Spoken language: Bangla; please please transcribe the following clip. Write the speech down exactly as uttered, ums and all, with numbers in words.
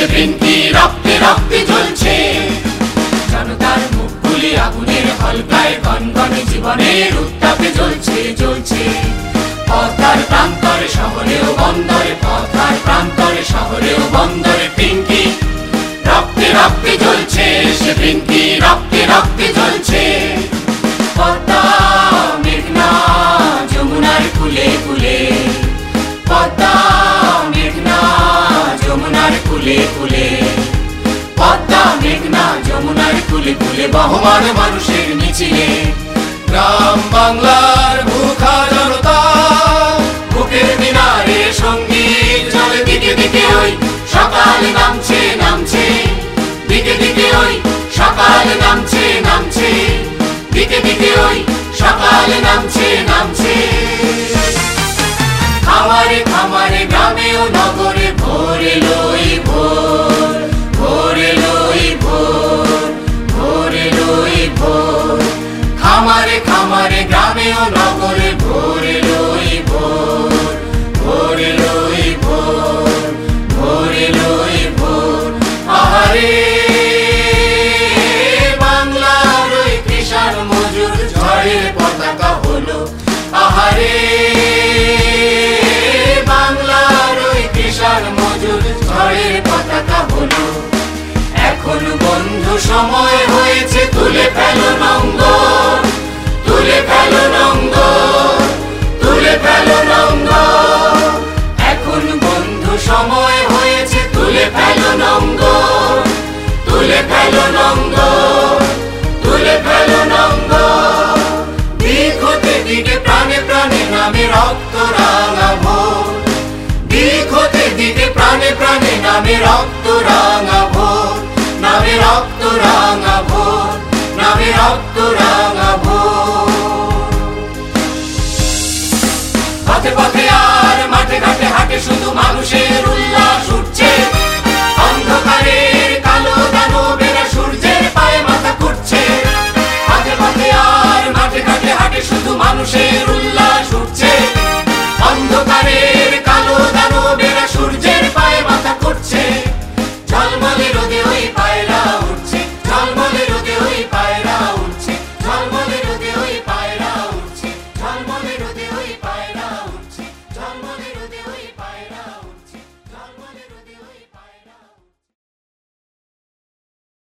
সেদিন কি রক্তে রক্তে জ্বলছে। জনতার মুখগুলি আগুনের হলকায় গনগনে জীবনের উত্তাপে জ্বলছে জ্বলছে। পথের প্রান্তরে শহরেও বন্দরে, পথের প্রান্তরে শহরেও বন্দরে পিঙ্কি রক্তে রক্তে জ্বলছে। সেদিন কি রক্তে রক্তে জ্বলছে। পদ্মা মেঘনা যমুনার কুলে কুলে, পদ্মা মেঘনা যমুনার কুলে কুলে, পদ্মা মেঘনা যমুনার কুলে কুলে বহমান মানুষের মিছিলে। গ্রাম বাংলার ভুখা জনতা বুকের মিনারে সঙ্গীত চলে দিকে দিকে ওই সকাল নামছে নামছে, দিকে দিকে ওই সকাল নামছে নামছে, দিকে দিকে ওই সকাল নামছে নামছে। খামারে খামারে গ্রামে ও নগরে ভোর এলোই ভোর, ভোর এলোই ভোর, ভোর এলোই ভোর। খামারে খামারে গ্রামে ও নগরে ভোর এলোই ভোর, ভোর এলোই ভোর, ভোর এলোই ভোর। আহারে বাংলার ওই কৃষাণ মজুর ঝড়ের পতাকা হলো। আহারে বাংলার ওই কৃষাণ মজুর ঝড়ের পতাকা হলো। এখন বন্ধু সময় হয়েছে তুলে ফেলো নঙ্গর, তুলে ফেলো নঙ্গর, তুলে ফেলো নঙ্গর। এখন বন্ধু সময় হয়েছে তুলে ফেলো নঙ্গর, তুলে ফেলো নঙ্গর, তুলে ফেলো নঙ্গর। দিক হতে দিকে প্রাণে প্রাণে নামে রক্ত রাঙা ভোর, দিক হতে দিকে প্রাণে প্রাণে নামে রক্ত রাঙা ভোর, নামে রক্ত রাঙা ভোর, নামে রক্ত রাঙা